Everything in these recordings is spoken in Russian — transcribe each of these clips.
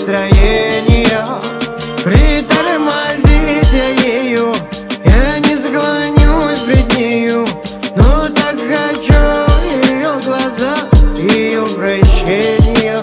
настроения. Притормозись я ею, я не склонюсь пред нею, но так хочу ее глаза, ее прощения.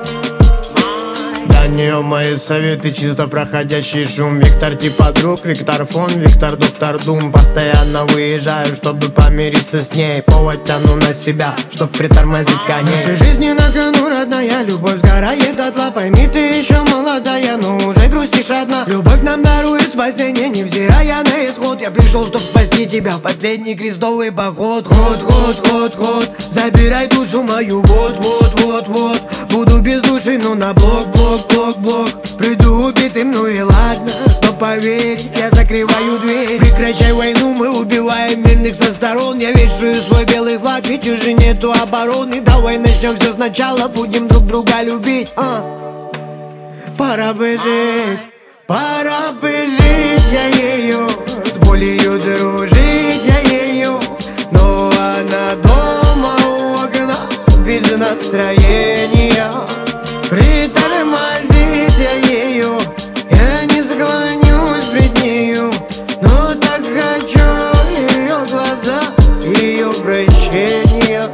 До нее мои советы чисто проходящий шум. Виктор типа друг, Виктор фон, Виктор доктор Дум. Постоянно выезжаю, чтобы помириться с ней. Повод тяну на себя, чтоб притормозить коней. В нашей жизни на кону, родная, любовь сгорает дотла. Пойми, ты еще молодая, но уже грустишь одна. Любовь нам дарует спасение, невзирая на исход. Я пришел, чтоб спасти тебя в последний крестовый поход. Ход, забирай душу мою, вот. Буду без души, но на блок. Приду убитым, ну и ладно, но поверить, я закрываю дверь. Прекращай войну, мы убиваем мирных со сторон. Я вешаю свой белый флаг, ведь уже нету обороны. Давай начнем все сначала, будем друг друга любить. Пора бы жить я ею, с болью дружить я ею. Но она дома у окна, без настроения. Притормозись я ею, я не склонюсь пред нею, но так хочу ее глаза, ее прощения.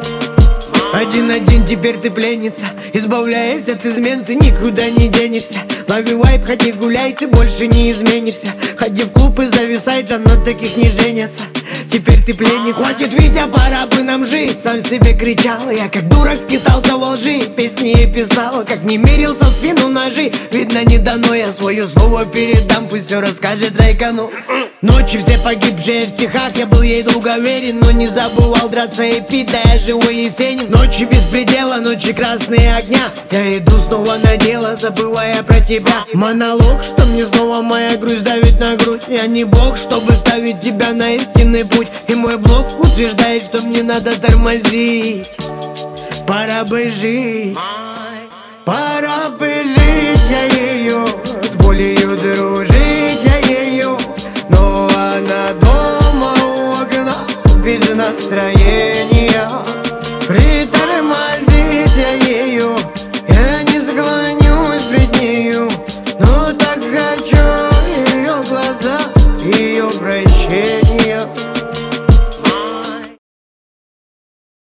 Один теперь ты пленница, избавляясь от измен, ты никуда не денешься. Лови вайп, ходи гуляй, ты больше не изменишься. Ходи в клуб и зависай, Джан, на таких не женятся. Теперь ты пленница. Хватит, Витя, пора бы нам жить. Сам себе кричал, я как дурак скитался во лжи. Песни я писал, как не мерился в спину ножи. Видно, не дано, я свое слово передам, пусть все расскажет Райкану. Ночи все погибшие в стихах, я был ей долговерен, но не забывал драться и пить, да я живой Есенин. Ночи без предела, ночи красные огня, я иду снова на дело, забывая про тебя. Монолог, что мне снова моя грусть давит на грудь. Я не бог, чтобы ставить тебя на истинный путь. И мой блог утверждает, что мне надо тормозить. Пора бы жить я ею,